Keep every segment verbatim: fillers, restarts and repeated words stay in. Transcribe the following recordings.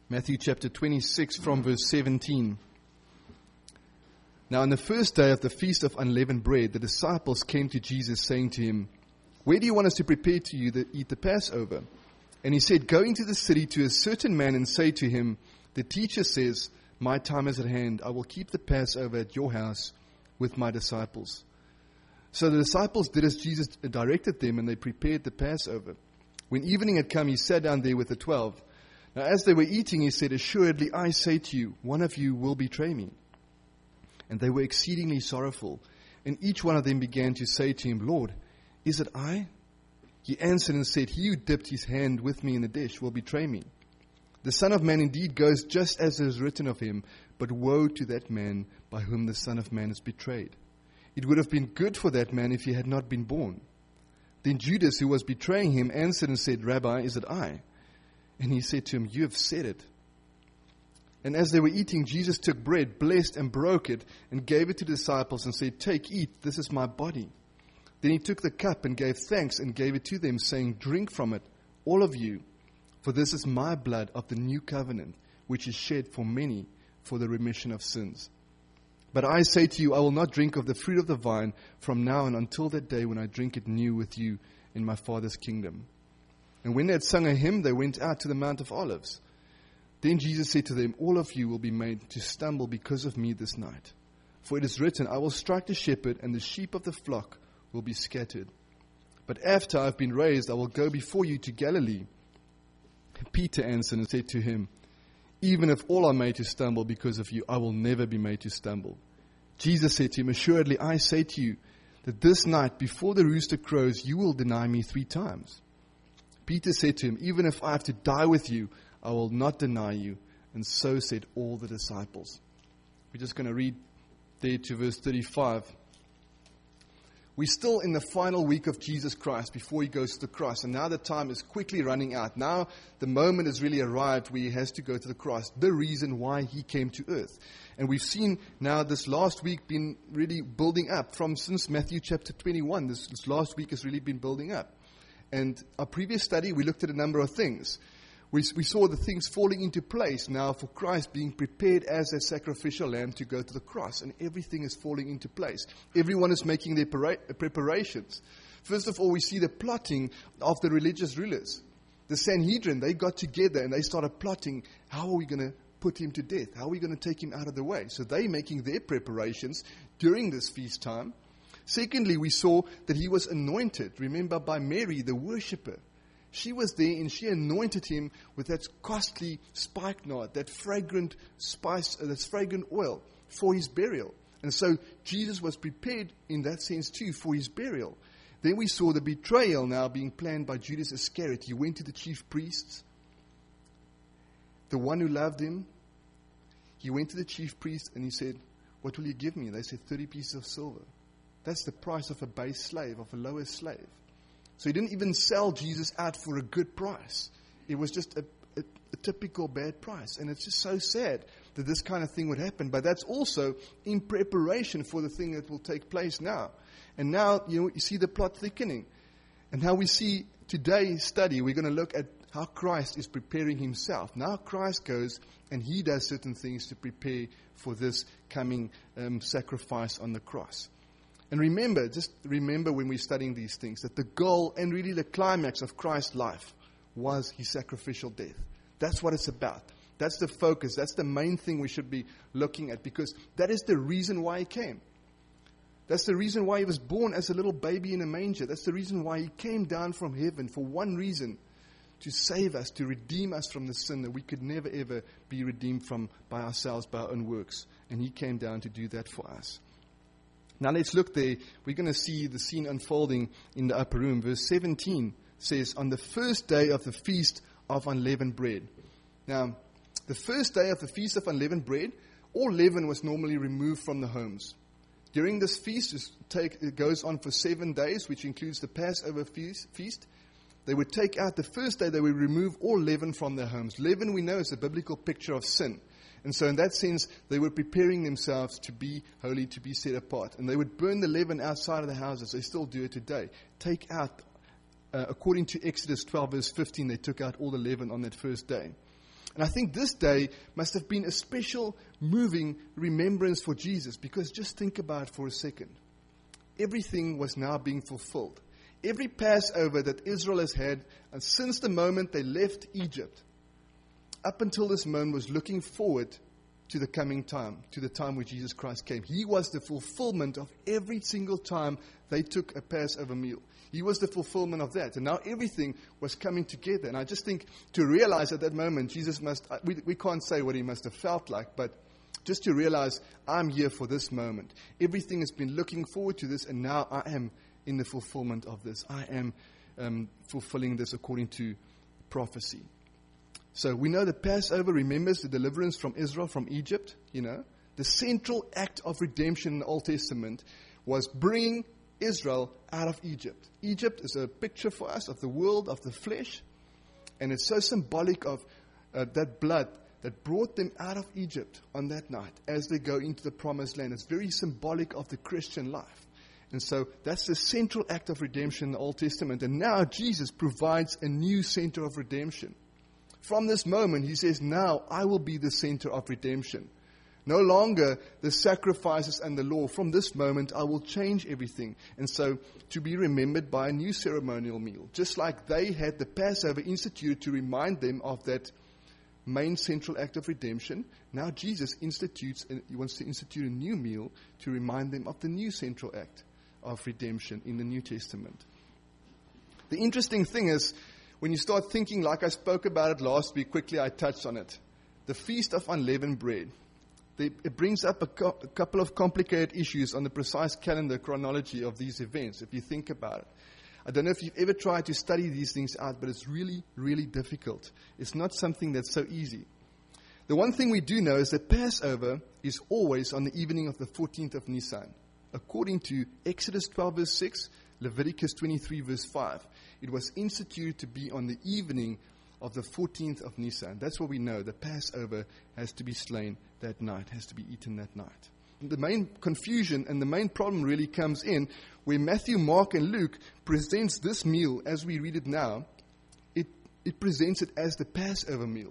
Matthew chapter twenty-six from verse seventeen. Now on the first day of the feast of unleavened bread, the disciples came to Jesus saying to him, "Where do you want us to prepare to you that eat the Passover?" And he said, "Go into the city to a certain man and say to him, the teacher says, my time is at hand. I will keep the Passover at your house with my disciples." So the disciples did as Jesus directed them, and they prepared the Passover. When evening had come, he sat down there with the twelve. Now as they were eating, he said, "Assuredly I say to you, one of you will betray me." And they were exceedingly sorrowful. And each one of them began to say to him, "Lord, is it I?" He answered and said, "He who dipped his hand with me in the dish will betray me. The Son of Man indeed goes just as it is written of him, but woe to that man by whom the Son of Man is betrayed. It would have been good for that man if he had not been born." Then Judas, who was betraying him, answered and said, "Rabbi, is it I?" And he said to him, "You have said it." And as they were eating, Jesus took bread, blessed and broke it, and gave it to the disciples and said, "Take, eat, this is my body." Then he took the cup and gave thanks and gave it to them, saying, "Drink from it, all of you, for this is my blood of the new covenant, which is shed for many for the remission of sins. But I say to you, I will not drink of the fruit of the vine from now on until that day when I drink it new with you in my Father's kingdom." And when they had sung a hymn, they went out to the Mount of Olives. Then Jesus said to them, "All of you will be made to stumble because of me this night. For it is written, I will strike the shepherd, and the sheep of the flock will be scattered. But after I have been raised, I will go before you to Galilee." Peter answered and said to him, "Even if all are made to stumble because of you, I will never be made to stumble." Jesus said to him, "Assuredly I say to you, that this night before the rooster crows, you will deny me three times." Peter said to him, "Even if I have to die with you, I will not deny you." And so said all the disciples. We're just going to read there to verse thirty-five. We're still in the final week of Jesus Christ before he goes to the cross. And now the time is quickly running out. Now the moment has really arrived where he has to go to the cross. The reason why he came to earth. And we've seen now this last week been really building up from since Matthew chapter twenty-one. This, this last week has really been building up. And our previous study, we looked at a number of things. We, we saw the things falling into place now for Christ being prepared as a sacrificial lamb to go to the cross. And everything is falling into place. Everyone is making their para- preparations. First of all, we see the plotting of the religious rulers. The Sanhedrin, they got together and they started plotting, how are we going to put him to death? How are we going to take him out of the way? So they're making their preparations during this feast time. Secondly, we saw that he was anointed, remember, by Mary, the worshipper. She was there and she anointed him with that costly spikenard, that fragrant spice, uh, that fragrant oil for his burial. And so Jesus was prepared in that sense too for his burial. Then we saw the betrayal now being planned by Judas Iscariot. He went to the chief priests, the one who loved him. He went to the chief priest and he said, "What will you give me?" They said, thirty pieces of silver. That's the price of a base slave, of a lower slave. So he didn't even sell Jesus out for a good price. It was just a, a, a typical bad price. And it's just so sad that this kind of thing would happen. But that's also in preparation for the thing that will take place now. And now, you know, you see the plot thickening. And how we see today's study, we're going to look at how Christ is preparing himself. Now Christ goes and he does certain things to prepare for this coming um, sacrifice on the cross. And remember, just remember when we're studying these things, that the goal and really the climax of Christ's life was his sacrificial death. That's what it's about. That's the focus. That's the main thing we should be looking at, because that is the reason why he came. That's the reason why he was born as a little baby in a manger. That's the reason why he came down from heaven, for one reason, to save us, to redeem us from the sin that we could never ever be redeemed from by ourselves, by our own works. And he came down to do that for us. Now let's look there. We're going to see the scene unfolding in the upper room. Verse seventeen says, "On the first day of the feast of unleavened bread." Now, the first day of the feast of unleavened bread, all leaven was normally removed from the homes. During this feast, it goes on for seven days, which includes the Passover feast. They would take out the first day, they would remove all leaven from their homes. Leaven, we know, is a biblical picture of sin. And so in that sense, they were preparing themselves to be holy, to be set apart. And they would burn the leaven outside of the houses. They still do it today. Take out, uh, according to Exodus twelve, verse fifteen, they took out all the leaven on that first day. And I think this day must have been a special, moving remembrance for Jesus, because just think about it for a second. Everything was now being fulfilled. Every Passover that Israel has had, and since the moment they left Egypt, up until this moment, was looking forward to the coming time, to the time where Jesus Christ came. He was the fulfillment of every single time they took a Passover meal. He was the fulfillment of that. And now everything was coming together. And I just think to realize at that moment, Jesus must, we, we can't say what he must have felt like, but just to realize, I'm here for this moment. Everything has been looking forward to this, and now I am in the fulfillment of this. I am um, fulfilling this according to prophecy. So we know that Passover remembers the deliverance from Israel from Egypt. You know, the central act of redemption in the Old Testament was bringing Israel out of Egypt. Egypt is a picture for us of the world, of the flesh, and it's so symbolic of uh, that blood that brought them out of Egypt on that night as they go into the promised land. It's very symbolic of the Christian life. And so that's the central act of redemption in the Old Testament. And now Jesus provides a new center of redemption. From this moment, he says, now I will be the center of redemption. No longer the sacrifices and the law. From this moment, I will change everything. And so to be remembered by a new ceremonial meal. Just like they had the Passover instituted to remind them of that main central act of redemption, now Jesus institutes, he wants to institute a new meal to remind them of the new central act of redemption in the New Testament. The interesting thing is, when you start thinking, like I spoke about it last week, quickly I touched on it, the Feast of Unleavened Bread. They, it brings up a, co- a couple of complicated issues on the precise calendar chronology of these events, if you think about it. I don't know if you've ever tried to study these things out, but it's really, really difficult. It's not something that's so easy. The one thing we do know is that Passover is always on the evening of the fourteenth of Nisan. According to Exodus twelve verse six, Leviticus twenty-three verse five, it was instituted to be on the evening of the fourteenth of Nisan. That's what we know. The Passover has to be slain that night, has to be eaten that night. The main confusion and the main problem really comes in where Matthew, Mark, and Luke presents this meal as we read it now. It, it presents it as the Passover meal.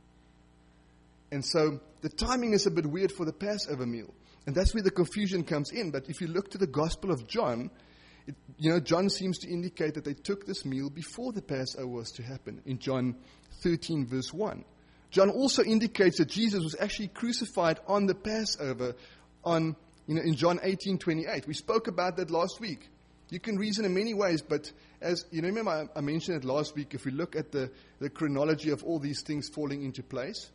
And so the timing is a bit weird for the Passover meal. And that's where the confusion comes in. But if you look to the Gospel of John, it, you know, John seems to indicate that they took this meal before the Passover was to happen in John thirteen verse one. John also indicates that Jesus was actually crucified on the Passover on, you know, in John eighteen twenty-eight. We spoke about that last week. You can reason in many ways, but as you know, remember I, I mentioned it last week, if we look at the, the chronology of all these things falling into place,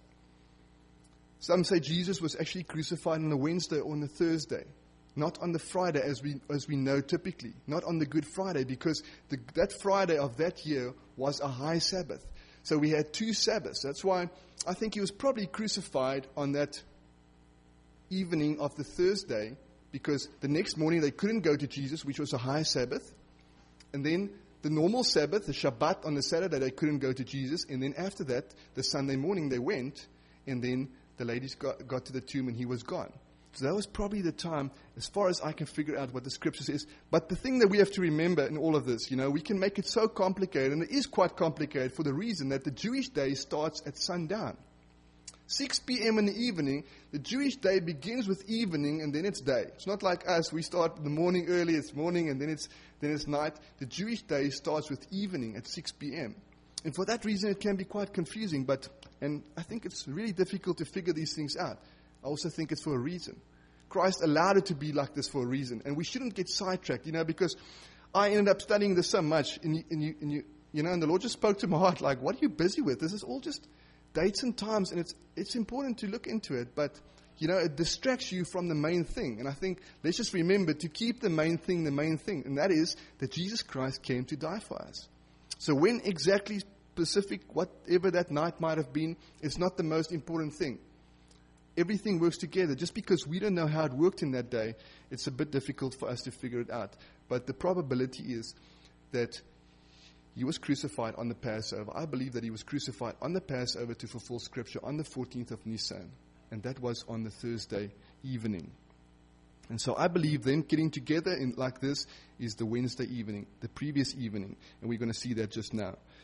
some say Jesus was actually crucified on a Wednesday or on a Thursday, not on the Friday as we as we know typically, not on the Good Friday, because the, that Friday of that year was a high Sabbath. So we had two Sabbaths. That's why I think he was probably crucified on that evening of the Thursday, because the next morning they couldn't go to Jesus, which was a high Sabbath. And then the normal Sabbath, the Shabbat on the Saturday, they couldn't go to Jesus. And then after that, the Sunday morning they went, and then the ladies got, got to the tomb and he was gone. So that was probably the time, as far as I can figure out what the scripture says. But the thing that we have to remember in all of this, you know, we can make it so complicated, and it is quite complicated for the reason that the Jewish day starts at sundown. six p.m. in the evening, the Jewish day begins with evening and then it's day. It's not like us, we start in the morning early, it's morning and then it's then it's night. The Jewish day starts with evening at six p.m. And for that reason it can be quite confusing, but and I think it's really difficult to figure these things out. I also think it's for a reason. Christ allowed it to be like this for a reason, and we shouldn't get sidetracked, you know, because I ended up studying this so much, and you, and you, and you, you know, and the Lord just spoke to my heart, like, what are you busy with? This is all just dates and times, and it's it's important to look into it, but, you know, it distracts you from the main thing. And I think let's just remember to keep the main thing the main thing, and that is that Jesus Christ came to die for us. So when exactly specific, whatever that night might have been, is not the most important thing. Everything works together. Just because we don't know how it worked in that day, it's a bit difficult for us to figure it out. But the probability is that he was crucified on the Passover. I believe that he was crucified on the Passover to fulfill Scripture on the fourteenth of Nisan. And that was on the Thursday evening. And so I believe them getting together in like this is the Wednesday evening, the previous evening. And we're going to see that just now.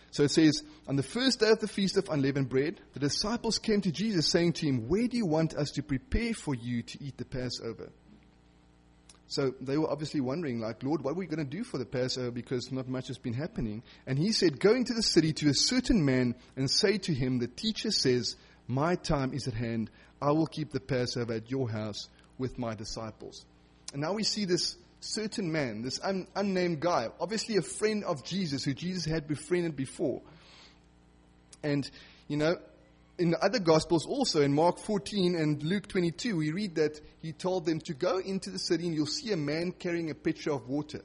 So it says, on the first day of the Feast of Unleavened Bread, the disciples came to Jesus saying to him, where do you want us to prepare for you to eat the Passover? So they were obviously wondering, like, Lord, what are we going to do for the Passover, because not much has been happening. And he said, go into the city to a certain man and say to him, the teacher says, my time is at hand. I will keep the Passover at your house with my disciples. And now we see this certain man, this un- unnamed guy, obviously a friend of Jesus, who Jesus had befriended before. And, you know, in the other Gospels also, in Mark fourteen and Luke twenty-two, we read that he told them to go into the city and you'll see a man carrying a pitcher of water.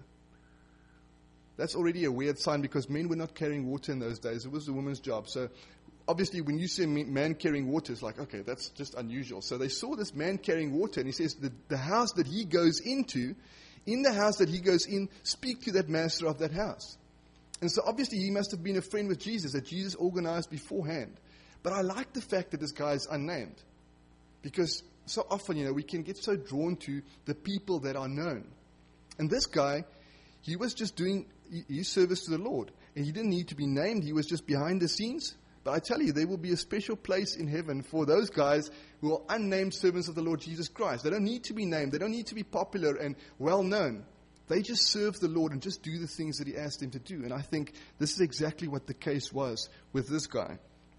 That's already a weird sign, because men were not carrying water in those days. It was the woman's job. So obviously when you see a man carrying water, it's like, okay, that's just unusual. So they saw this man carrying water, and he says the, the house that he goes into, in the house that he goes in, speak to that master of that house. And so obviously he must have been a friend with Jesus, that Jesus organized beforehand. But I like the fact that this guy is unnamed, because so often, you know, we can get so drawn to the people that are known. And this guy, he was just doing his service to the Lord, and he didn't need to be named. He was just behind the scenes. But I tell you, there will be a special place in heaven for those guys who are unnamed servants of the Lord Jesus Christ. They don't need to be named. They don't need to be popular and well known. They just serve the Lord and just do the things that he asked them to do. And I think this is exactly what the case was with this guy.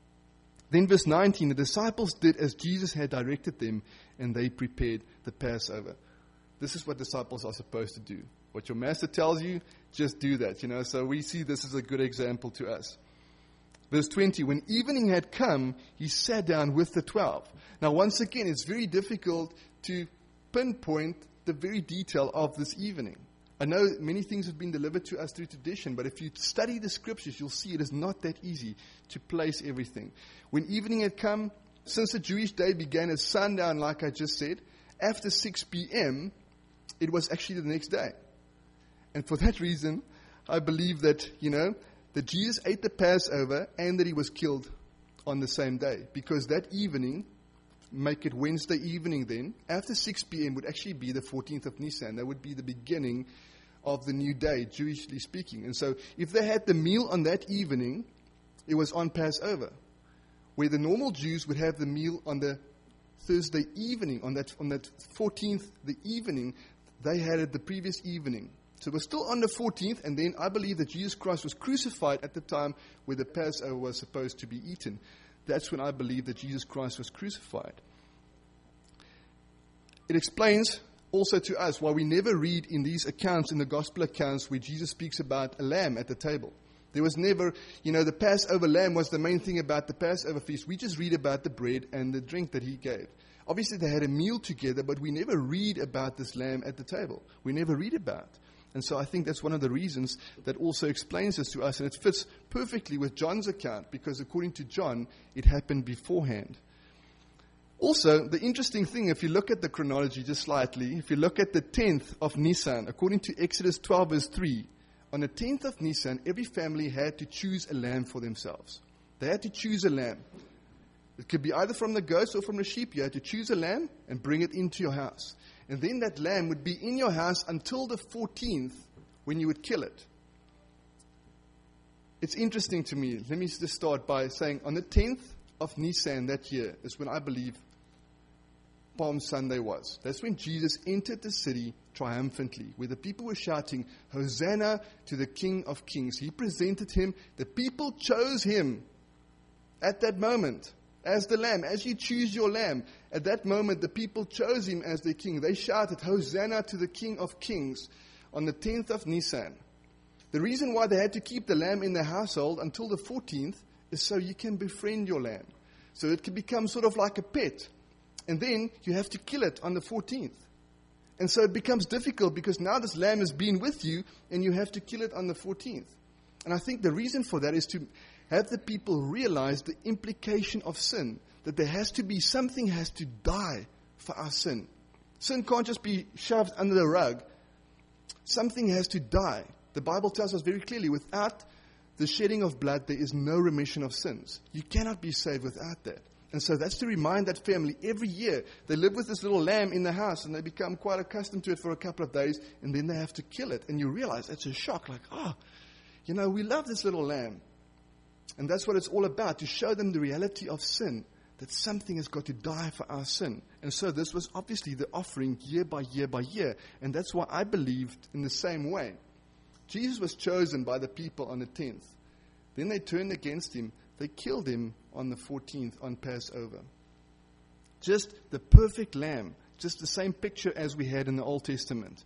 Then verse nineteen, the disciples did as Jesus had directed them, and they prepared the Passover. This is what disciples are supposed to do. What your master tells you, just do that. You know, so we see this as a good example to us. Verse twenty, when evening had come, he sat down with the twelve. Now, once again, it's very difficult to pinpoint the very detail of this evening. I know many things have been delivered to us through tradition, but if you study the scriptures, you'll see it is not that easy to place everything. When evening had come, since the Jewish day began at sundown, like I just said, after six p.m., it was actually the next day. And for that reason, I believe that, you know, that Jesus ate the Passover and that he was killed on the same day. Because that evening, make it Wednesday evening then, after six p.m. would actually be the fourteenth of Nisan. That would be the beginning of the new day, Jewishly speaking. And so if they had the meal on that evening, it was on Passover. Where the normal Jews would have the meal on the Thursday evening, on that on that fourteenth, the evening, they had it the previous evening. So it was still on the fourteenth, and then I believe that Jesus Christ was crucified at the time where the Passover was supposed to be eaten. That's when I believe that Jesus Christ was crucified. It explains also to us why we never read in these accounts, in the gospel accounts, where Jesus speaks about a lamb at the table. There was never, you know, the Passover lamb was the main thing about the Passover feast. We just read about the bread and the drink that he gave. Obviously, they had a meal together, but we never read about this lamb at the table. We never read about it. And so I think that's one of the reasons that also explains this to us. And it fits perfectly with John's account, because according to John, it happened beforehand. Also, the interesting thing, if you look at the chronology just slightly, if you look at the tenth of Nisan, according to Exodus twelve verse three, on the tenth of Nisan, every family had to choose a lamb for themselves. They had to choose a lamb. It could be either from the goats or from the sheep. You had to choose a lamb and bring it into your house. And then that lamb would be in your house until the fourteenth, when you would kill it. It's interesting to me. Let me just start by saying on the tenth of Nisan that year is when I believe Palm Sunday was. That's when Jesus entered the city triumphantly, where the people were shouting, Hosanna to the King of Kings. He presented him. The people chose him at that moment as the lamb. As you choose your lamb, at that moment the people chose him as their king. They shouted, Hosanna to the King of Kings on the tenth of Nisan. The reason why they had to keep the lamb in their household until the fourteenth is so you can befriend your lamb. So it can become sort of like a pet. And then you have to kill it on the fourteenth. And so it becomes difficult, because now this lamb has been with you and you have to kill it on the fourteenth. And I think the reason for that is to have the people realize the implication of sin. That there has to be, something has to die for our sin. Sin can't just be shoved under the rug. Something has to die. The Bible tells us very clearly, without the shedding of blood, there is no remission of sins. You cannot be saved without that. And so that's to remind that family every year. They live with this little lamb in the house, and they become quite accustomed to it for a couple of days, and then they have to kill it. And you realize it's a shock, like, oh, you know, we love this little lamb. And that's what it's all about, to show them the reality of sin, that something has got to die for our sin. And so this was obviously the offering year by year by year. And that's why I believed in the same way. Jesus was chosen by the people on the tenth. Then they turned against him. They killed him on the fourteenth on Passover. Just the perfect lamb. Just the same picture as we had in the Old Testament.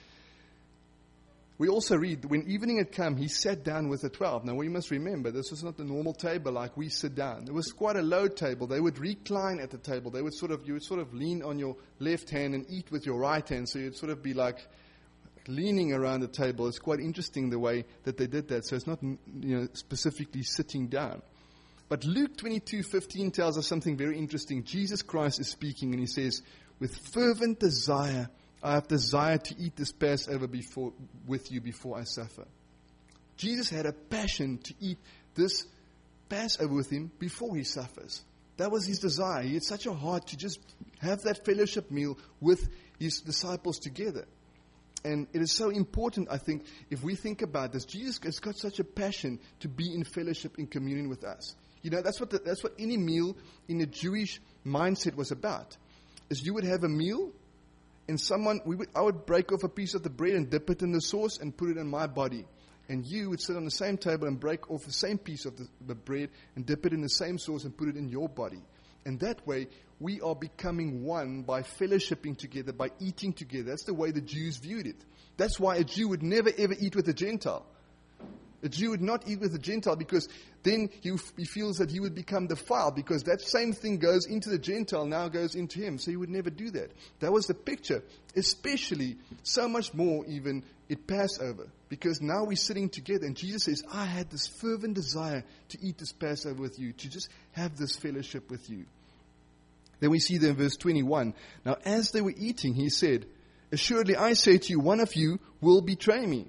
We also read, when evening had come, he sat down with the twelve. Now we must remember, this was not the normal table like we sit down. It was quite a low table. They would recline at the table. They would sort of, you would sort of lean on your left hand and eat with your right hand. So you'd sort of be like leaning around the table. It's quite interesting the way that they did that. So it's not, you know, specifically sitting down. But Luke twenty-two fifteen tells us something very interesting. Jesus Christ is speaking and he says, with fervent desire, I have desired to eat this Passover before, with you before I suffer. Jesus had a passion to eat this Passover with him before he suffers. That was his desire. He had such a heart to just have that fellowship meal with his disciples together. And it is so important, I think, if we think about this. Jesus has got such a passion to be in fellowship, in communion with us. You know, that's what the, that's what any meal in the Jewish mindset was about. Is you would have a meal, and someone, we would, I would break off a piece of the bread and dip it in the sauce and put it in my body. And you would sit on the same table and break off the same piece of the, the bread and dip it in the same sauce and put it in your body. And that way, we are becoming one by fellowshipping together, by eating together. That's the way the Jews viewed it. That's why a Jew would never ever eat with a Gentile. A Jew would not eat with a Gentile because then he, he feels that he would become defiled, because that same thing goes into the Gentile, now goes into him. So he would never do that. That was the picture, especially so much more even at Passover, because now we're sitting together and Jesus says, I had this fervent desire to eat this Passover with you, to just have this fellowship with you. Then we see there in verse twenty-one, now as they were eating, he said, assuredly I say to you, one of you will betray me.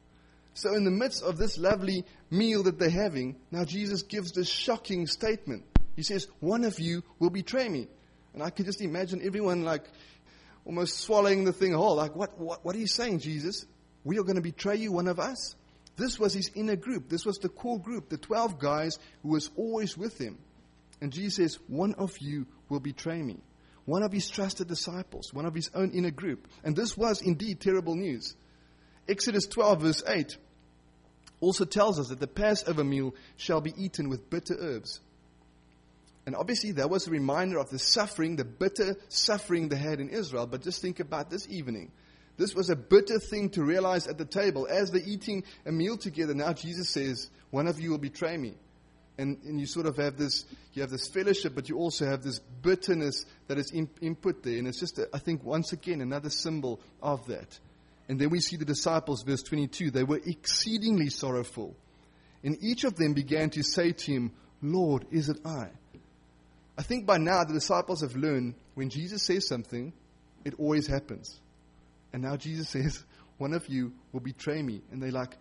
So in the midst of this lovely meal that they're having, now Jesus gives this shocking statement. He says, one of you will betray me. And I can just imagine everyone like almost swallowing the thing whole. Like, what, what, what are you saying, Jesus? We are going to betray you, one of us? This was his inner group. This was the core group, the twelve guys who was always with him. And Jesus says, one of you will betray me. One of his trusted disciples, one of his own inner group. And this was indeed terrible news. Exodus twelve verse eight also tells us that the Passover meal shall be eaten with bitter herbs. And obviously that was a reminder of the suffering, the bitter suffering they had in Israel. But just think about this evening. This was a bitter thing to realize at the table. As they're eating a meal together, now Jesus says, one of you will betray me. And, and you sort of have this, you have this fellowship, but you also have this bitterness that is in, input there. And it's just, a, I think, once again, another symbol of that. And then we see the disciples, verse twenty-two, they were exceedingly sorrowful. And each of them began to say to him, Lord, is it I? I think by now the disciples have learned when Jesus says something, it always happens. And now Jesus says, one of you will betray me. And they're like,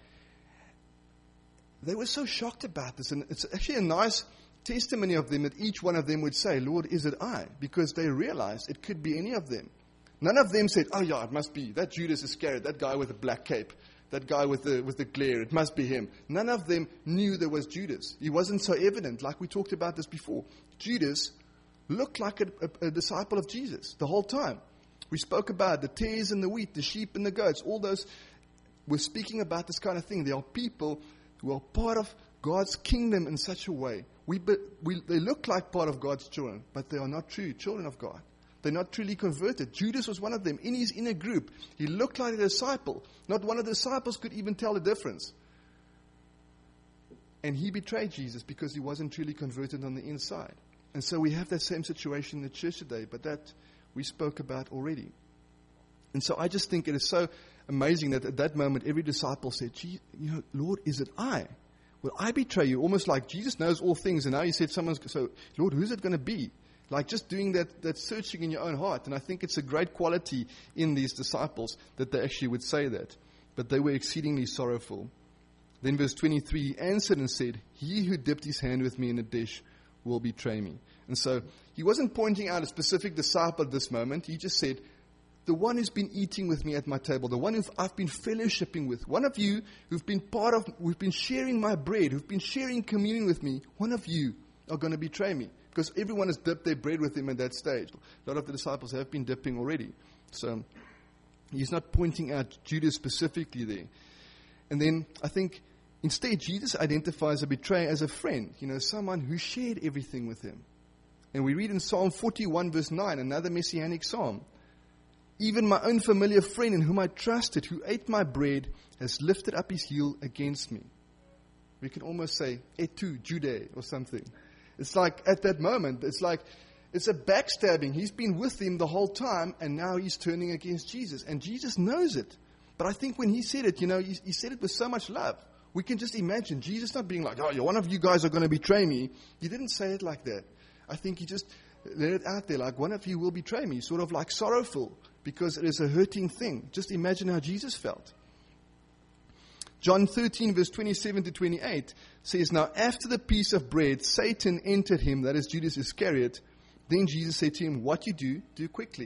they were so shocked about this. And it's actually a nice testimony of them that each one of them would say, Lord, is it I? Because they realized it could be any of them. None of them said, oh yeah, it must be. That Judas Iscariot, that guy with the black cape, that guy with the with the glare, it must be him. None of them knew there was Judas. He wasn't so evident, like we talked about this before. Judas looked like a, a, a disciple of Jesus the whole time. We spoke about the tares and the wheat, the sheep and the goats. All those, we're speaking about this kind of thing. There are people who are part of God's kingdom in such a way. We, we They look like part of God's children, but they are not true children of God. They're not truly converted. Judas was one of them. In his inner group, he looked like a disciple. Not one of the disciples could even tell the difference. And he betrayed Jesus because he wasn't truly converted on the inside. And so we have that same situation in the church today, but that we spoke about already. And so I just think it is so amazing that at that moment every disciple said, Gee, you know, Lord, is it I? Will I betray you? Almost like Jesus knows all things, and now he said, someone's, so Lord, who's it going to be? Like just doing that, that searching in your own heart. And I think it's a great quality in these disciples that they actually would say that. But they were exceedingly sorrowful. Then verse twenty-three, he answered and said, he who dipped his hand with me in a dish will betray me. And so he wasn't pointing out a specific disciple at this moment. He just said, the one who's been eating with me at my table, the one who I've been fellowshipping with, one of you who've been part of, who've been sharing my bread, who've been sharing communion with me, one of you are going to betray me. Because everyone has dipped their bread with him at that stage. A lot of the disciples have been dipping already. So he's not pointing out Judas specifically there. And then I think instead Jesus identifies a betrayer as a friend, you know, someone who shared everything with him. And we read in Psalm forty-one verse nine, another messianic psalm. Even my own familiar friend in whom I trusted, who ate my bread, has lifted up his heel against me. We can almost say, et tu, Jude, or something. It's like at that moment, it's like, it's a backstabbing. He's been with him the whole time, and now he's turning against Jesus. And Jesus knows it. But I think when he said it, you know, he, he said it with so much love. We can just imagine Jesus not being like, oh, one of you guys are going to betray me. He didn't say it like that. I think he just let it out there, like one of you will betray me, sort of like sorrowful, because it is a hurting thing. Just imagine how Jesus felt. John thirteen, verse twenty-seven to twenty-eight says, now after the piece of bread, Satan entered him, that is Judas Iscariot. Then Jesus said to him, what you do, do quickly.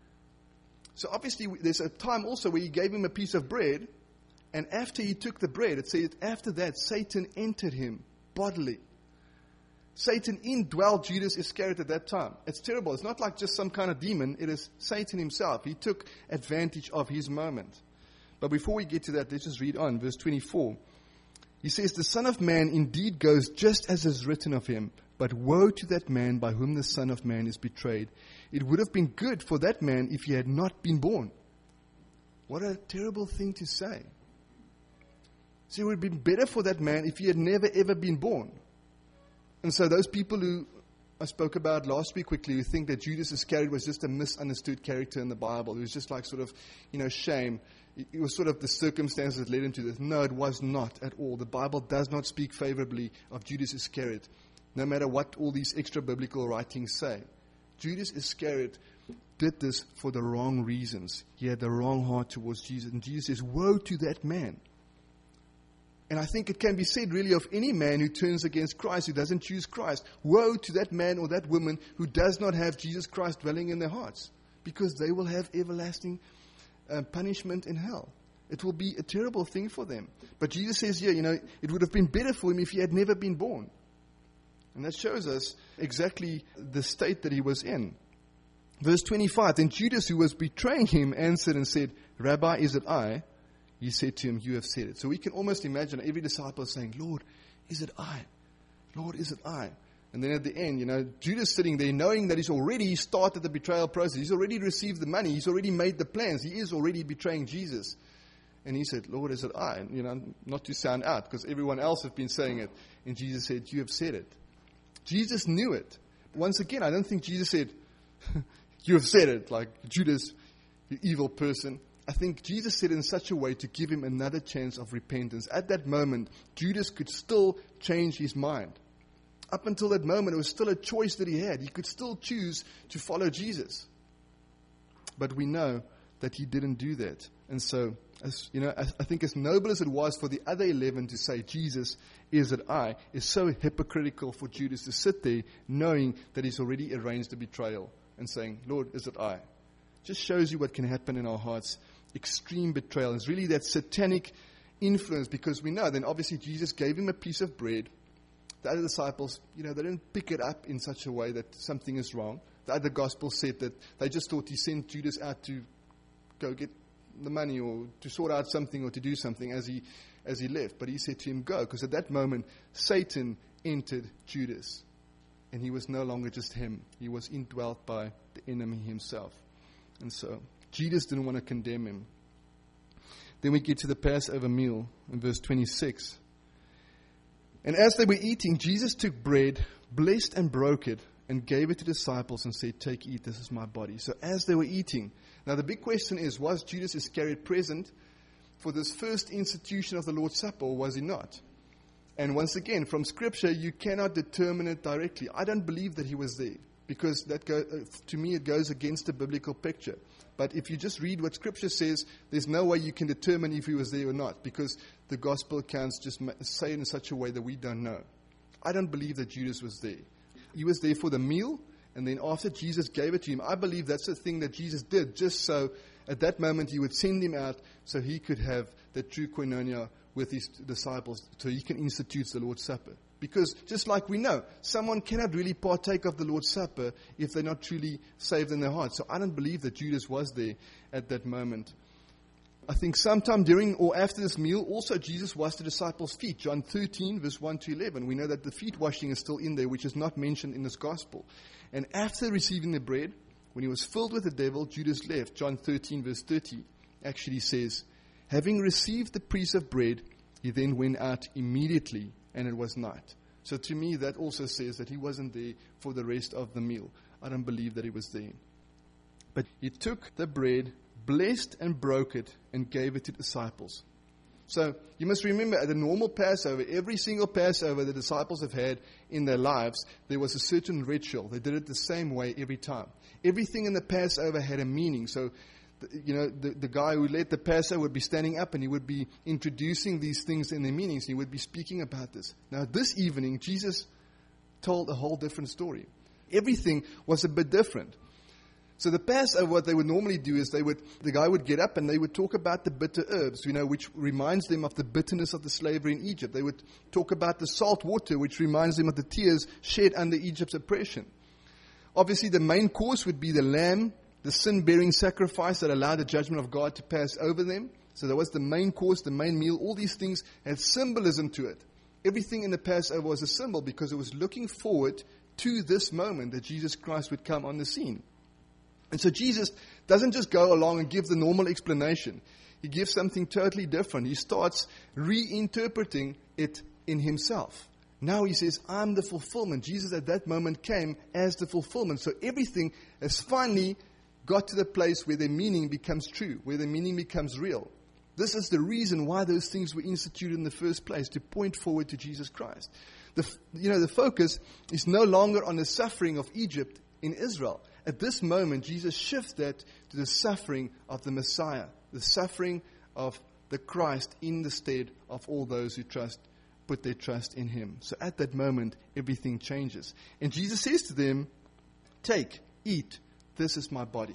So obviously there's a time also where he gave him a piece of bread, and after he took the bread, it says after that Satan entered him bodily. Satan indwelt Judas Iscariot at that time. It's terrible. It's not like just some kind of demon. It is Satan himself. He took advantage of his moment. But before we get to that, let's just read on. Verse twenty-four. He says, the Son of Man indeed goes just as is written of him, but woe to that man by whom the Son of Man is betrayed. It would have been good for that man if he had not been born. What a terrible thing to say. So it would have been better for that man if he had never ever been born. And so those people who I spoke about last week quickly, who think that Judas Iscariot was just a misunderstood character in the Bible, who was just like sort of, you know, shame. It was sort of the circumstances that led him to this. No, it was not at all. The Bible does not speak favorably of Judas Iscariot, no matter what all these extra biblical writings say. Judas Iscariot did this for the wrong reasons. He had the wrong heart towards Jesus. And Jesus says, woe to that man. And I think it can be said really of any man who turns against Christ, who doesn't choose Christ. Woe to that man or that woman who does not have Jesus Christ dwelling in their hearts, because they will have everlasting uh, punishment in hell. It will be a terrible thing for them. But Jesus says here, you know, it would have been better for him if he had never been born. And that shows us exactly the state that he was in. Verse twenty-five, then Judas, who was betraying him, answered and said, Rabbi, is it I? He said to him, you have said it. So we can almost imagine every disciple saying, Lord, is it I? Lord, is it I? And then at the end, you know, Judas sitting there knowing that he's already started the betrayal process. He's already received the money. He's already made the plans. He is already betraying Jesus. And he said, Lord, is it I? And, you know, not to sound out, because everyone else has been saying it. And Jesus said, you have said it. Jesus knew it. Once again, I don't think Jesus said, you have said it, like Judas, you evil person. I think Jesus said it in such a way to give him another chance of repentance. At that moment, Judas could still change his mind. Up until that moment, it was still a choice that he had. He could still choose to follow Jesus. But we know that he didn't do that. And so, as you know, I think as noble as it was for the other eleven to say, Jesus, is it I, is so hypocritical for Judas to sit there knowing that he's already arranged the betrayal and saying, Lord, is it I? Just shows you what can happen in our hearts. Extreme betrayal. It's really that satanic influence, because we know then obviously Jesus gave him a piece of bread. The other disciples, you know, they didn't pick it up in such a way that something is wrong. The other gospel said that they just thought he sent Judas out to go get the money or to sort out something or to do something as he as he left. But he said to him, go, because at that moment Satan entered Judas. And he was no longer just him. He was indwelt by the enemy himself. And so Jesus didn't want to condemn him. Then we get to the Passover meal in verse twenty-six. And as they were eating, Jesus took bread, blessed and broke it, and gave it to the disciples and said, take, eat, this is my body. So as they were eating. Now the big question is, was Judas Iscariot present for this first institution of the Lord's Supper, or was he not? And once again, from Scripture, you cannot determine it directly. I don't believe that he was there, because that go, uh, to me it goes against the biblical picture. But if you just read what Scripture says, there's no way you can determine if he was there or not, because the gospel accounts just say it in such a way that we don't know. I don't believe that Judas was there. He was there for the meal, And then after Jesus gave it to him, I believe that's the thing that Jesus did, just so at that moment he would send him out so he could have the true koinonia with his disciples, so he can institute the Lord's Supper. Because just like we know, someone cannot really partake of the Lord's Supper if they're not truly saved in their heart. So I don't believe that Judas was there at that moment. I think sometime during or after this meal, also Jesus washed the disciples' feet. John thirteen, verse one to eleven. We know that the feet washing is still in there, which is not mentioned in this gospel. And after receiving the bread, when he was filled with the devil, Judas left. John thirteen, verse thirty, actually says, having received the piece of bread, he then went out immediately, and it was night. So to me, that also says that he wasn't there for the rest of the meal. I don't believe that he was there. But he took the bread, blessed and broke it, and gave it to the disciples. So you must remember, at the normal Passover, every single Passover the disciples have had in their lives, there was a certain ritual. They did it the same way every time. Everything in the Passover had a meaning. So you know, the, the guy who led the Passover would be standing up and he would be introducing these things in their meanings. He would be speaking about this. Now, this evening, Jesus told a whole different story. Everything was a bit different. So the Passover, what they would normally do is they would, the guy would get up and they would talk about the bitter herbs, you know, which reminds them of the bitterness of the slavery in Egypt. They would talk about the salt water, which reminds them of the tears shed under Egypt's oppression. Obviously, the main course would be the lamb, the sin-bearing sacrifice that allowed the judgment of God to pass over them. So that was the main course, the main meal. All these things had symbolism to it. Everything in the Passover was a symbol because it was looking forward to this moment that Jesus Christ would come on the scene. And so Jesus doesn't just go along and give the normal explanation. He gives something totally different. He starts reinterpreting it in himself. Now he says, I'm the fulfillment. Jesus at that moment came as the fulfillment. So everything has finally got to the place where their meaning becomes true, where their meaning becomes real. This is the reason why those things were instituted in the first place, to point forward to Jesus Christ. The, you know, the focus is no longer on the suffering of Egypt in Israel. At this moment, Jesus shifts that to the suffering of the Messiah, the suffering of the Christ in the stead of all those who trust, put their trust in him. So at that moment, everything changes. And Jesus says to them, take, eat, this is my body.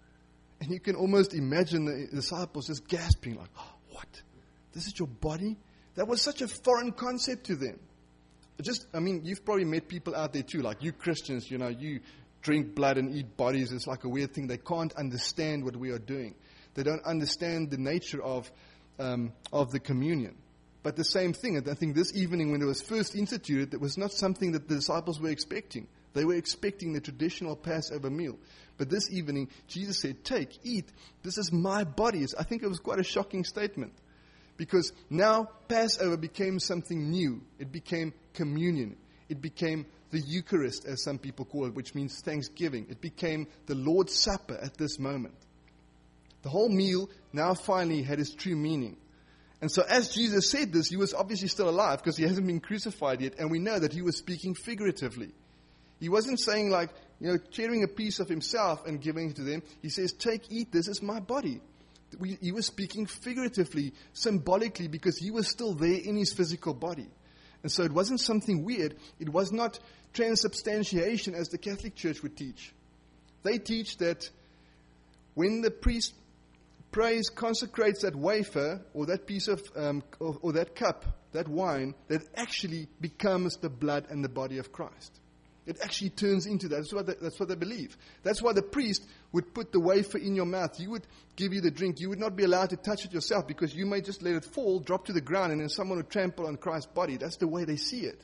And you can almost imagine the disciples just gasping like, oh, what? This is your body? That was such a foreign concept to them. Just, I mean, you've probably met people out there too, like you Christians, you know, you drink blood and eat bodies. It's like a weird thing. They can't understand what we are doing. They don't understand the nature of um, of the communion. But the same thing, I think this evening when it was first instituted, it was not something that the disciples were expecting. They were expecting the traditional Passover meal. But this evening, Jesus said, take, eat, this is my body. I think it was quite a shocking statement. Because now Passover became something new. It became communion. It became the Eucharist, as some people call it, which means thanksgiving. It became the Lord's Supper at this moment. The whole meal now finally had its true meaning. And so as Jesus said this, he was obviously still alive because he hasn't been crucified yet. And we know that he was speaking figuratively. He wasn't saying like, you know, tearing a piece of himself and giving it to them. He says, take, eat, this is my body. We, he was speaking figuratively, symbolically, because he was still there in his physical body. And so it wasn't something weird. It was not transubstantiation as the Catholic Church would teach. They teach that when the priest prays, consecrates that wafer or that piece of, um, or, or that cup, that wine, that actually becomes the blood and the body of Christ. It actually turns into that. That's what they, that's what they believe. That's why the priest would put the wafer in your mouth. He would give you the drink. You would not be allowed to touch it yourself because you may just let it fall, drop to the ground, and then someone would trample on Christ's body. That's the way they see it.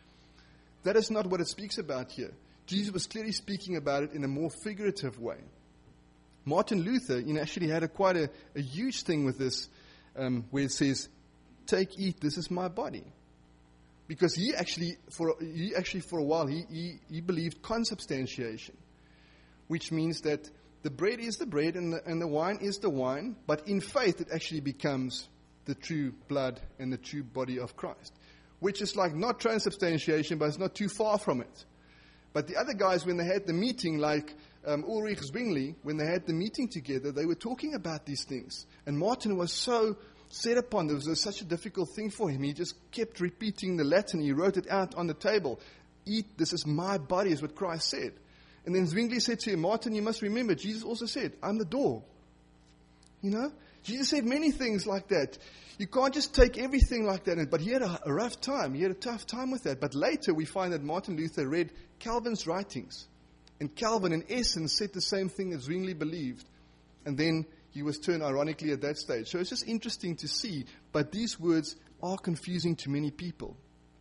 That is not what it speaks about here. Jesus was clearly speaking about it in a more figurative way. Martin Luther, you know, actually had a quite a, a huge thing with this, um, where it says, take, eat, this is my body. Because he actually, for he actually for a while, he, he, he believed consubstantiation, which means that the bread is the bread and the, and the wine is the wine, but in faith it actually becomes the true blood and the true body of Christ, which is like not transubstantiation, but it's not too far from it. But the other guys, when they had the meeting, like um, Ulrich Zwingli, when they had the meeting together, they were talking about these things. And Martin was so set upon, it was such a difficult thing for him. He just kept repeating the Latin. He wrote it out on the table. Eat, this is my body, is what Christ said. And then Zwingli said to him, Martin, you must remember, Jesus also said, I'm the door. You know? Jesus said many things like that. You can't just take everything like that. But he had a, a rough time. He had a tough time with that. But later we find that Martin Luther read Calvin's writings. And Calvin, in essence, said the same thing as Zwingli believed. And then he was turned ironically at that stage. So it's just interesting to see. But these words are confusing to many people.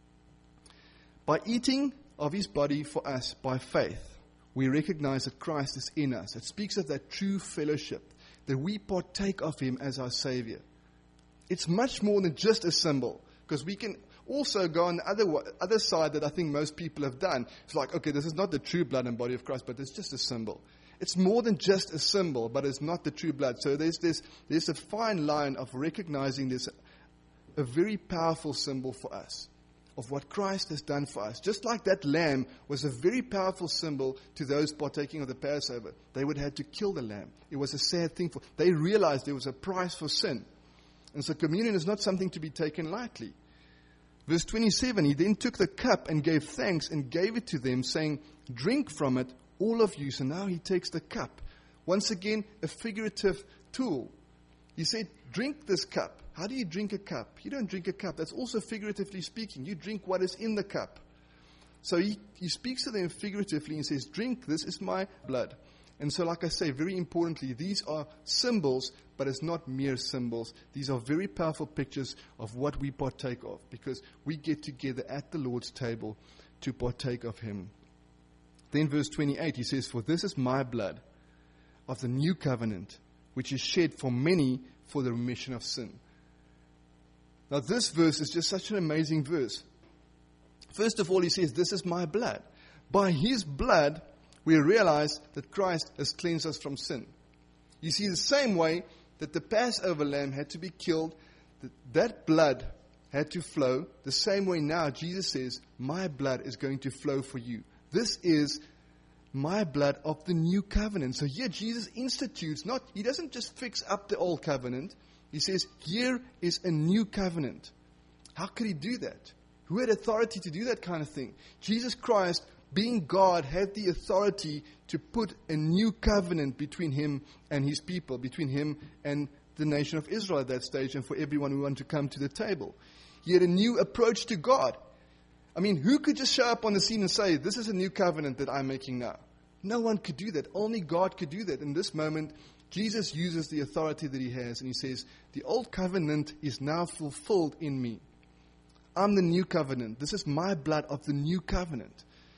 By eating of his body for us by faith, we recognize that Christ is in us. It speaks of that true fellowship, that we partake of him as our Savior. It's much more than just a symbol, because we can also go on the other, other side that I think most people have done. It's like, okay, this is not the true blood and body of Christ, but it's just a symbol. It's more than just a symbol, but it's not the true blood. So there's this, there's a fine line of recognizing this, a very powerful symbol for us, of what Christ has done for us. Just like that lamb was a very powerful symbol to those partaking of the Passover. They would have had to kill the lamb. It was a sad thing for them. They realized there was a price for sin. And so communion is not something to be taken lightly. Verse twenty-seven, he then took the cup and gave thanks and gave it to them, saying, drink from it, all of you. So now he takes the cup. Once again, a figurative tool. He said, drink this cup. How do you drink a cup? You don't drink a cup. That's also figuratively speaking. You drink what is in the cup. So he, he speaks to them figuratively and says, drink, this is my blood. And so, like I say, very importantly, these are symbols, but it's not mere symbols. These are very powerful pictures of what we partake of, because we get together at the Lord's table to partake of him. Then verse twenty-eight, he says, for this is my blood of the new covenant, which is shed for many for the remission of sin. Now this verse is just such an amazing verse. First of all, he says, this is my blood. By his blood, we realize that Christ has cleansed us from sin. You see, the same way that the Passover lamb had to be killed, that, that blood had to flow, the same way now Jesus says, my blood is going to flow for you. This is my blood of the new covenant. So here Jesus institutes, not, he doesn't just fix up the old covenant. He says, here is a new covenant. How could he do that? Who had authority to do that kind of thing? Jesus Christ, being God, had the authority to put a new covenant between him and his people, between him and the nation of Israel at that stage, and for everyone who wanted to come to the table. He had a new approach to God. I mean, who could just show up on the scene and say, this is a new covenant that I'm making now? No one could do that. Only God could do that. In this moment, Jesus uses the authority that he has, and he says, the old covenant is now fulfilled in me. I'm the new covenant. This is my blood of the new covenant.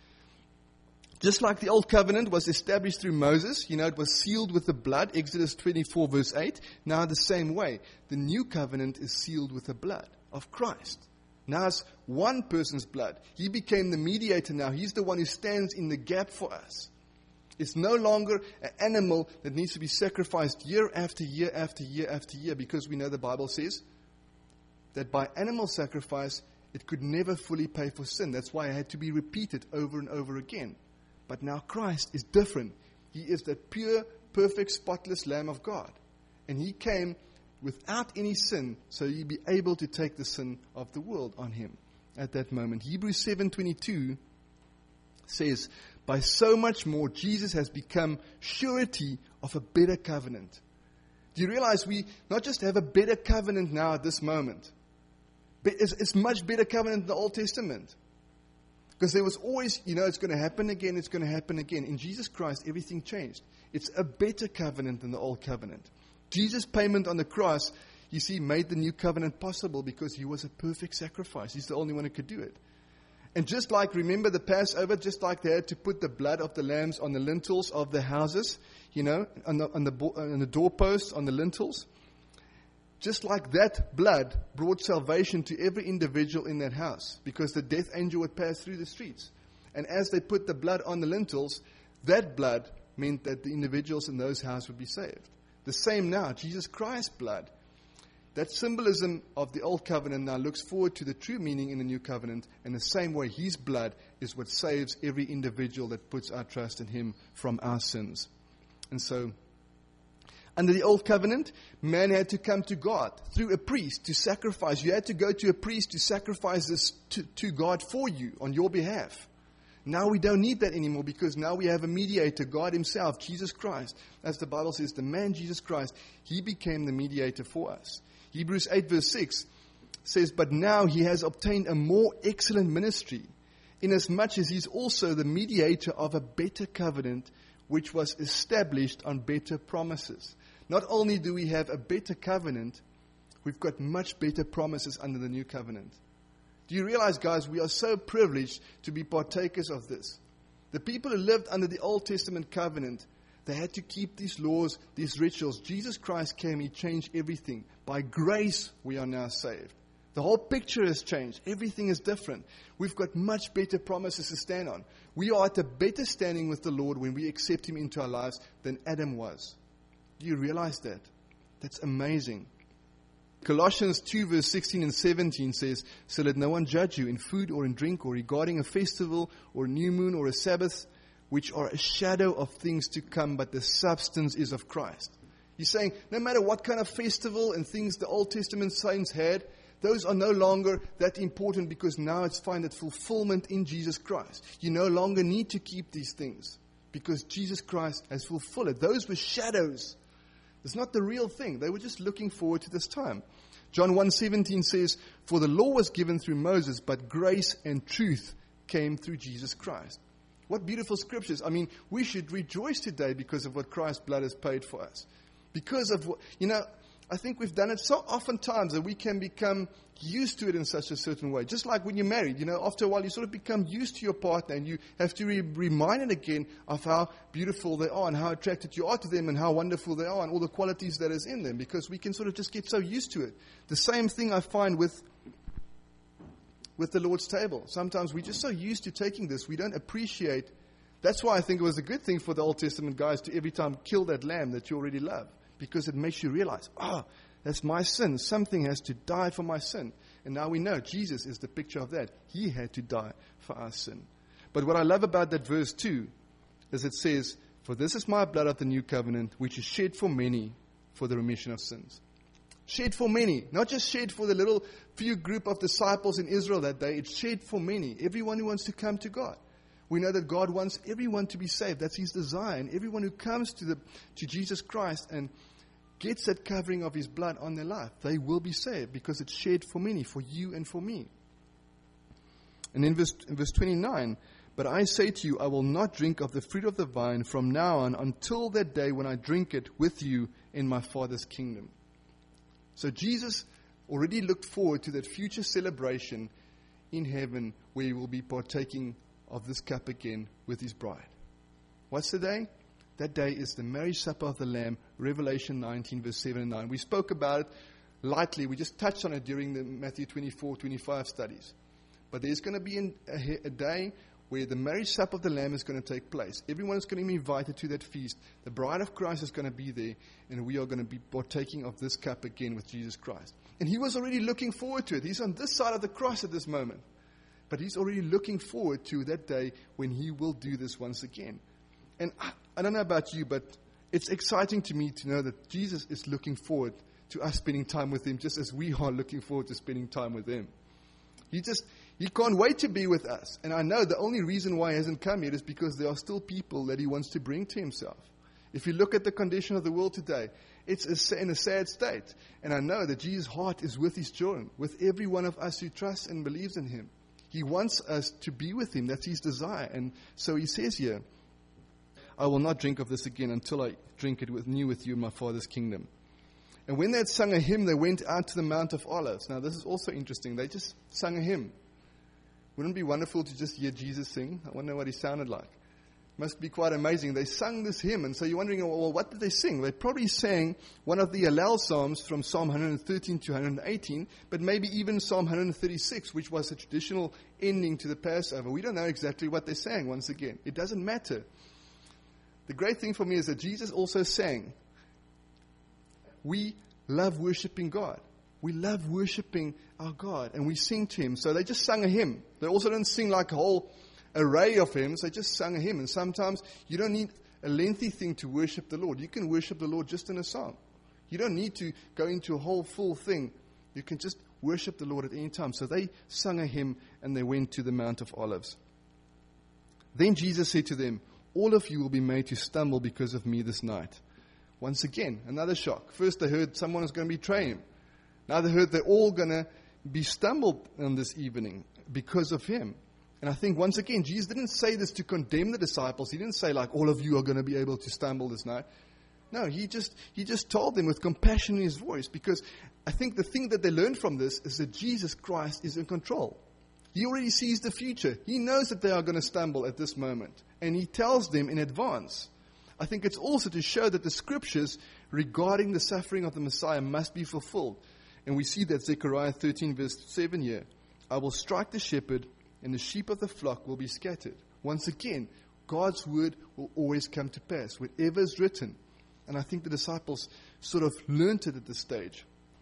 Just like the old covenant was established through Moses, you know, it was sealed with the blood, Exodus twenty-four verse eight. Now the same way, the new covenant is sealed with the blood of Christ. Now it's one person's blood. He became the mediator now. He's the one who stands in the gap for us. It's no longer an animal that needs to be sacrificed year after year after year after year, because we know the Bible says that by animal sacrifice, it could never fully pay for sin. That's why it had to be repeated over and over again. But now Christ is different. He is the pure, perfect, spotless Lamb of God. And he came without any sin, so he'd be able to take the sin of the world on him at that moment. Hebrews seven twenty-two says, by so much more, Jesus has become surety of a better covenant. Do you realize we not just have a better covenant now at this moment, but it's, it's much better covenant in the Old Testament. Because there was always, you know, it's going to happen again, it's going to happen again. In Jesus Christ, everything changed. It's a better covenant than the old covenant. Jesus' payment on the cross, you see, made the new covenant possible because he was a perfect sacrifice. He's the only one who could do it. And just like, remember the Passover, just like they had to put the blood of the lambs on the lintels of the houses, you know, on the, on the, on the doorposts, on the lintels. Just like that blood brought salvation to every individual in that house, because the death angel would pass through the streets. And as they put the blood on the lintels, that blood meant that the individuals in those houses would be saved. The same now, Jesus Christ's blood. That symbolism of the old covenant now looks forward to the true meaning in the new covenant, and the same way his blood is what saves every individual that puts our trust in him from our sins. And so, under the old covenant, man had to come to God through a priest to sacrifice. You had to go to a priest to sacrifice this to, to God for you on your behalf. Now we don't need that anymore because now we have a mediator, God himself, Jesus Christ. As the Bible says, the man Jesus Christ, he became the mediator for us. Hebrews eight verse six says, but now he has obtained a more excellent ministry, inasmuch as he's also the mediator of a better covenant, which was established on better promises. Not only do we have a better covenant, we've got much better promises under the new covenant. Do you realize, guys, we are so privileged to be partakers of this. The people who lived under the Old Testament covenant, they had to keep these laws, these rituals. Jesus Christ came, he changed everything. By grace, we are now saved. The whole picture has changed. Everything is different. We've got much better promises to stand on. We are at a better standing with the Lord when we accept him into our lives than Adam was. Do you realize that? That's amazing. Colossians two verse sixteen and seventeen says, so let no one judge you in food or in drink or regarding a festival or a new moon or a Sabbath, which are a shadow of things to come, but the substance is of Christ. He's saying, no matter what kind of festival and things the Old Testament saints had, those are no longer that important because now it's find its fulfillment in Jesus Christ. You no longer need to keep these things because Jesus Christ has fulfilled it. Those were shadows. It's not the real thing. They were just looking forward to this time. John one seventeen says, for the law was given through Moses, but grace and truth came through Jesus Christ. What beautiful scriptures. I mean, we should rejoice today because of what Christ's blood has paid for us. Because of what, you know, I think we've done it so often times that we can become used to it in such a certain way. Just like when you're married, you know, after a while you sort of become used to your partner and you have to be reminded again of how beautiful they are and how attracted you are to them and how wonderful they are and all the qualities that is in them because we can sort of just get so used to it. The same thing I find with with the Lord's table. Sometimes we're just so used to taking this, we don't appreciate. That's why I think it was a good thing for the Old Testament guys to every time kill that lamb that you already love. Because it makes you realize, ah, oh, that's my sin. Something has to die for my sin. And now we know Jesus is the picture of that. He had to die for our sin. But what I love about that verse too is it says, for this is my blood of the new covenant, which is shed for many for the remission of sins. Shed for many. Not just shed for the little few group of disciples in Israel that day. It's shed for many. Everyone who wants to come to God. We know that God wants everyone to be saved. That's his desire. And everyone who comes to the to Jesus Christ and gets that covering of his blood on their life, they will be saved because it's shed for many, for you and for me. And in verse, in verse twenty-nine, but I say to you, I will not drink of the fruit of the vine from now on until that day when I drink it with you in my Father's kingdom. So Jesus already looked forward to that future celebration in heaven where he will be partaking of this cup again with his bride. What's the day? That day is the marriage supper of the Lamb, Revelation nineteen, verse seven and nine. We spoke about it lightly. We just touched on it during the Matthew twenty-four, twenty-five studies. But there's going to be a, a day where the marriage supper of the Lamb is going to take place. Everyone is going to be invited to that feast. The bride of Christ is going to be there, and we are going to be partaking of this cup again with Jesus Christ. And he was already looking forward to it. He's on this side of the cross at this moment. But he's already looking forward to that day when he will do this once again. And I, I don't know about you, but it's exciting to me to know that Jesus is looking forward to us spending time with him just as we are looking forward to spending time with him. He just, he can't wait to be with us. And I know the only reason why he hasn't come yet is because there are still people that he wants to bring to himself. If you look at the condition of the world today, it's in a sad state. And I know that Jesus' heart is with his children, with every one of us who trusts and believes in him. He wants us to be with him. That's his desire. And so he says here, I will not drink of this again until I drink it with new with you in my Father's kingdom. And when they had sung a hymn, they went out to the Mount of Olives. Now, this is also interesting. They just sung a hymn. Wouldn't it be wonderful to just hear Jesus sing? I wonder what he sounded like. Must be quite amazing. They sung this hymn, and so you're wondering, well, what did they sing? They probably sang one of the Hallel Psalms from Psalm one thirteen to one eighteen, but maybe even Psalm one thirty-six, which was a traditional ending to the Passover. We don't know exactly what they sang once again. It doesn't matter. The great thing for me is that Jesus also sang. We love worshiping God. We love worshiping our God, and we sing to him. So they just sang a hymn. They also didn't sing like a whole array of hymns. They just sang a hymn. And sometimes you don't need a lengthy thing to worship the Lord. You can worship the Lord just in a song. You don't need to go into a whole full thing. You can just worship the Lord at any time. So they sung a hymn and they went to the Mount of Olives. Then Jesus said to them, all of you will be made to stumble because of me this night. Once again, another shock. First they heard someone was going to betray him. Now they heard they're all going to be stumbled on this evening because of him. And I think once again, Jesus didn't say this to condemn the disciples. He didn't say like, all of you are going to be able to stumble this night. No, he just he just told them with compassion in his voice, because I think the thing that they learned from this is that Jesus Christ is in control. He already sees the future. He knows that they are going to stumble at this moment. And he tells them in advance. I think it's also to show that the scriptures regarding the suffering of the Messiah must be fulfilled. And we see that Zechariah thirteen verse seven here. I will strike the shepherd, and the sheep of the flock will be scattered. Once again, God's word will always come to pass, whatever is written. And I think the disciples sort of learned it at this stage.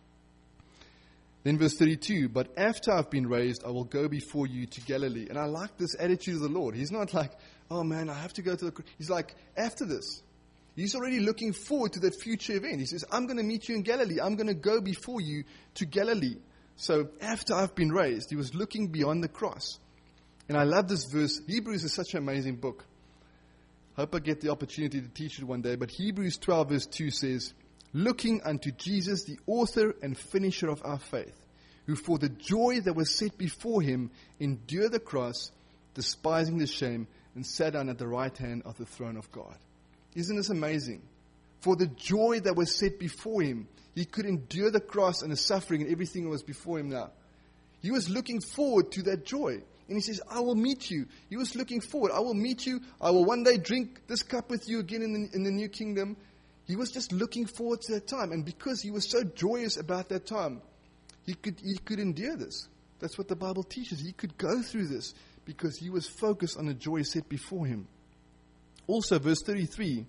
Then verse thirty-two, but after I've been raised, I will go before you to Galilee. And I like this attitude of the Lord. He's not like, oh man, I have to go to the... He's like, after this. He's already looking forward to that future event. He says, I'm going to meet you in Galilee. I'm going to go before you to Galilee. So after I've been raised, he was looking beyond the cross. And I love this verse. Hebrews is such an amazing book. I hope I get the opportunity to teach it one day. But Hebrews twelve verse two says, looking unto Jesus, the author and finisher of our faith, who for the joy that was set before him endured the cross, despising the shame, and sat down at the right hand of the throne of God. Isn't this amazing? For the joy that was set before him, he could endure the cross and the suffering and everything that was before him now. He was looking forward to that joy. And he says, I will meet you. He was looking forward. I will meet you. I will one day drink this cup with you again in the, in the new kingdom. He was just looking forward to that time. And because he was so joyous about that time, he could, he could endure this. That's what the Bible teaches. He could go through this because he was focused on the joy set before him. Also, verse thirty-three,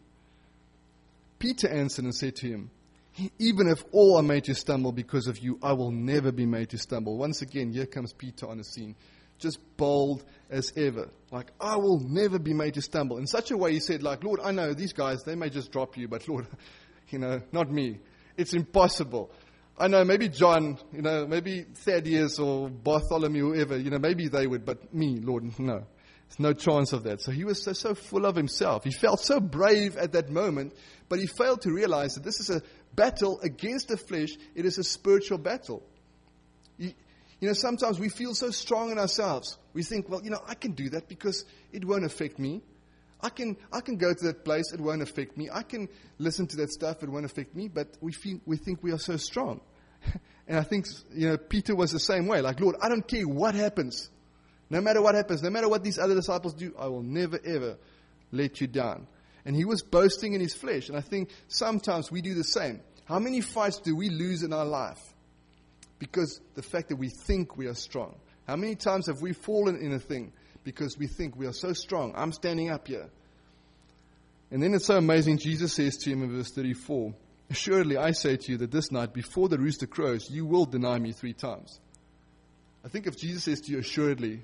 Peter answered and said to him, even if all are made to stumble because of you, I will never be made to stumble. Once again, here comes Peter on the scene. Just bold as ever. Like, I will never be made to stumble. In such a way he said, like, Lord, I know these guys, they may just drop you, but Lord, you know, not me. It's impossible. I know maybe John, you know, maybe Thaddeus or Bartholomew, whoever, you know, maybe they would, but me, Lord, no. There's no chance of that. So he was so, so full of himself. He felt so brave at that moment, but he failed to realize that this is a battle against the flesh. It is a spiritual battle. He, You know, sometimes we feel so strong in ourselves. We think, well, you know, I can do that because it won't affect me. I can I can go to that place, it won't affect me. I can listen to that stuff, it won't affect me. But we feel we think we are so strong. And I think, you know, Peter was the same way. Like, Lord, I don't care what happens. No matter what happens, no matter what these other disciples do, I will never, ever let you down. And he was boasting in his flesh. And I think sometimes we do the same. How many fights do we lose in our life? Because the fact that we think we are strong. How many times have we fallen in a thing because we think we are so strong? I'm standing up here. And then it's so amazing. Jesus says to him in verse thirty-four, assuredly I say to you that this night before the rooster crows, you will deny me three times. I think if Jesus says to you assuredly,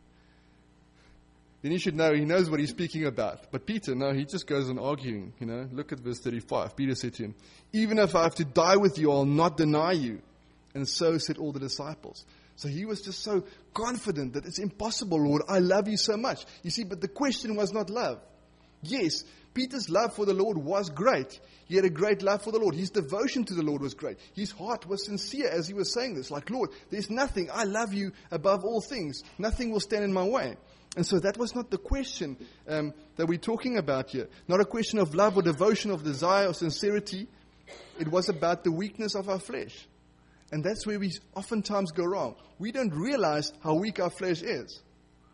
then you should know he knows what he's speaking about. But Peter, no, he just goes on arguing. You know, look at verse thirty-five. Peter said to him, even if I have to die with you, I'll not deny you. And so said all the disciples. So he was just so confident that it's impossible, Lord. I love you so much. You see, but the question was not love. Yes, Peter's love for the Lord was great. He had a great love for the Lord. His devotion to the Lord was great. His heart was sincere as he was saying this. Like, Lord, there's nothing. I love you above all things. Nothing will stand in my way. And so that was not the question um, that we're talking about here. Not a question of love or devotion, of desire or sincerity. It was about the weakness of our flesh. And that's where we oftentimes go wrong. We don't realize how weak our flesh is.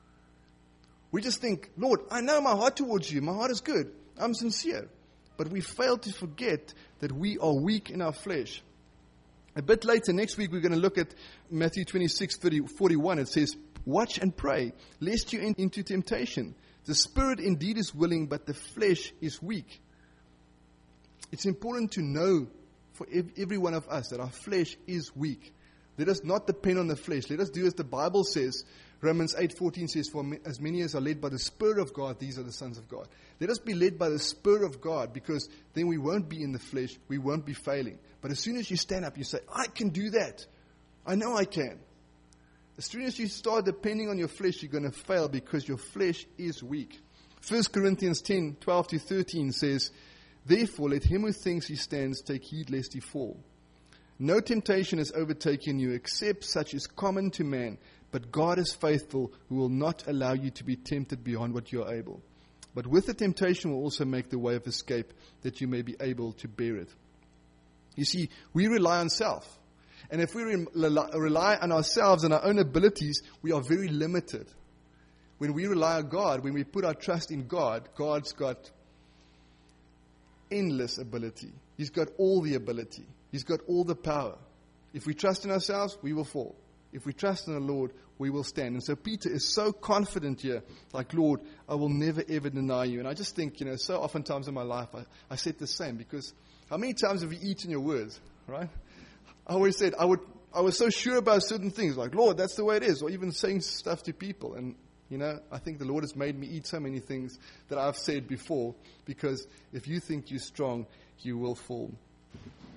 We just think, Lord, I know my heart towards you. My heart is good. I'm sincere. But we fail to forget that we are weak in our flesh. A bit later, next week, we're going to look at Matthew twenty-six, thirty, forty-one. It says, watch and pray, lest you enter into temptation. The spirit indeed is willing, but the flesh is weak. It's important to know for every one of us that our flesh is weak. Let us not depend on the flesh. Let us do as the Bible says. Romans eight fourteen says, for as many as are led by the Spirit of God, these are the sons of God. Let us be led by the Spirit of God, because then we won't be in the flesh. We won't be failing. But as soon as you stand up, you say, I can do that. I know I can. As soon as you start depending on your flesh, you're going to fail because your flesh is weak. First Corinthians ten, twelve to thirteen says, "Therefore let him who thinks he stands take heed lest he fall. No temptation has overtaken you except such is common to man, but God is faithful, who will not allow you to be tempted beyond what you are able. But with the temptation will also make the way of escape, that you may be able to bear it." You see, we rely on self. And if we re- rely on ourselves and our own abilities, we are very limited. When we rely on God, when we put our trust in God, God's got endless ability. He's got all the ability. He's got all the power. If we trust in ourselves, we will fall. If we trust in the Lord, we will stand. And so Peter is so confident here, like, "Lord, I will never ever deny you." And I just think, you know, so oftentimes in my life, I, I said the same, because how many times have you eaten your words, right? I always said, I would, I was so sure about certain things, like, "Lord, that's the way it is," or even saying stuff to people. And, you know, I think the Lord has made me eat so many things that I've said before, because if you think you're strong, you will fall.